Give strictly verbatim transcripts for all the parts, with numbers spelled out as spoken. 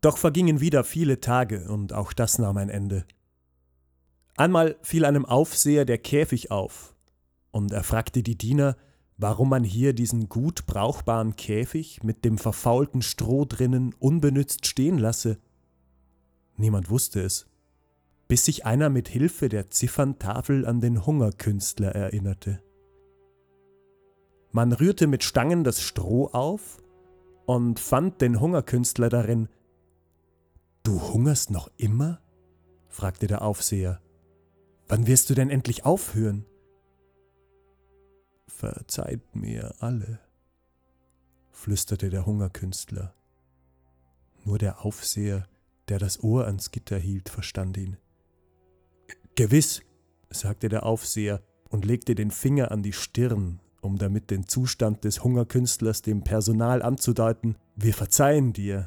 Doch vergingen wieder viele Tage, und auch das nahm ein Ende. Einmal fiel einem Aufseher der Käfig auf, und er fragte die Diener, warum man hier diesen gut brauchbaren Käfig mit dem verfaulten Stroh drinnen unbenützt stehen lasse. Niemand wusste es, bis sich einer mit Hilfe der Zifferntafel an den Hungerkünstler erinnerte. Man rührte mit Stangen das Stroh auf und fand den Hungerkünstler darin. »Du hungerst noch immer?« fragte der Aufseher. »Wann wirst du denn endlich aufhören?« »Verzeiht mir alle«, flüsterte der Hungerkünstler. Nur der Aufseher, der das Ohr ans Gitter hielt, verstand ihn. »Gewiss«, sagte der Aufseher und legte den Finger an die Stirn, um damit den Zustand des Hungerkünstlers dem Personal anzudeuten. »Wir verzeihen dir.«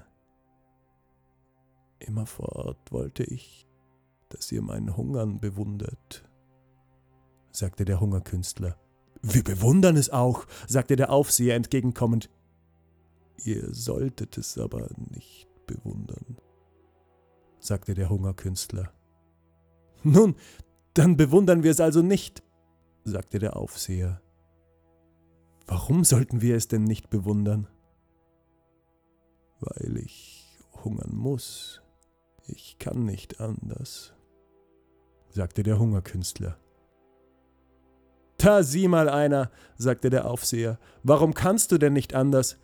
»Immerfort wollte ich, dass ihr mein Hungern bewundert«, sagte der Hungerkünstler. »Wir bewundern es auch«, sagte der Aufseher entgegenkommend. »Ihr solltet es aber nicht bewundern«, sagte der Hungerkünstler. »Nun, dann bewundern wir es also nicht«, sagte der Aufseher. »Warum sollten wir es denn nicht bewundern?« »Weil ich hungern muss. Ich kann nicht anders«, sagte der Hungerkünstler. »Da sieh mal einer«, sagte der Aufseher. »Warum kannst du denn nicht anders?«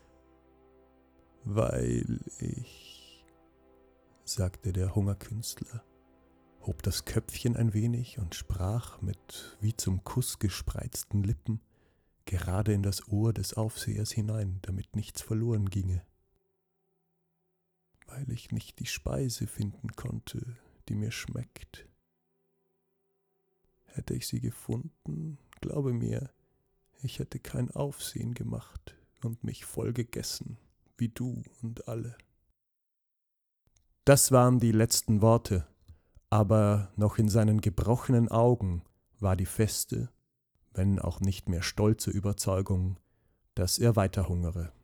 »Weil ich«, sagte der Hungerkünstler, hob das Köpfchen ein wenig und sprach mit wie zum Kuss gespreizten Lippen gerade in das Ohr des Aufsehers hinein, damit nichts verloren ginge. »Weil ich nicht die Speise finden konnte, die mir schmeckt. Hätte ich sie gefunden, glaube mir, ich hätte kein Aufsehen gemacht und mich voll gegessen, wie du und alle.« Das waren die letzten Worte, aber noch in seinen gebrochenen Augen war die feste, wenn auch nicht mehr stolze Überzeugung, dass er weiter hungere.